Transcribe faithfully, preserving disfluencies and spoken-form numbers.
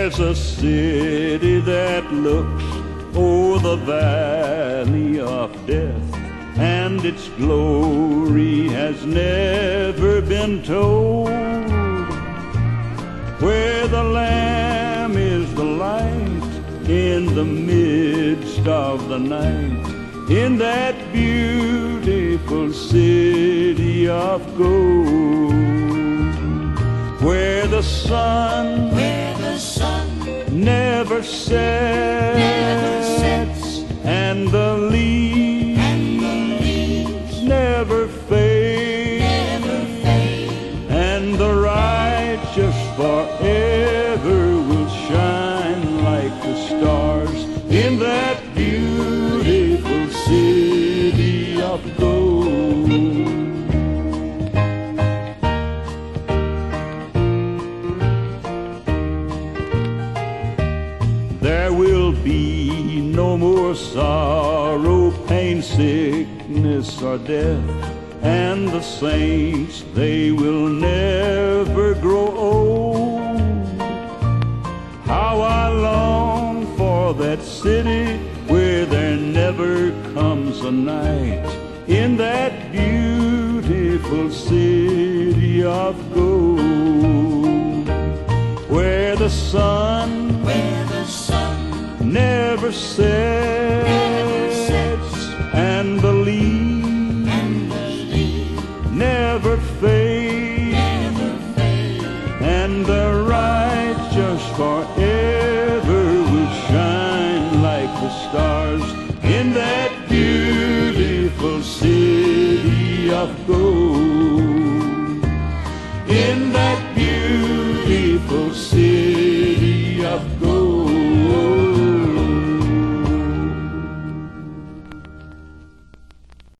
There's a city that looks o'er the valley of death, and its glory has never been told, where the Lamb is the light in the midst of the night, in that beautiful city of gold, where the sun, where the sun never sets, never sets, and the leaves, and the leaves never fade, never fade, and the righteous forever will shine like the stars in that beautiful city of gold. There will be no more sorrow, pain, sickness, or death, and the saints, they will never grow old. How I long for that city where there never comes a night, in that beautiful city of gold, where the sun, where the sun never sets, never sets, and the leaves, and the leaves never fade, never fade, and the righteous forever will shine like the stars in that beautiful city of gold, in that beautiful city of gold.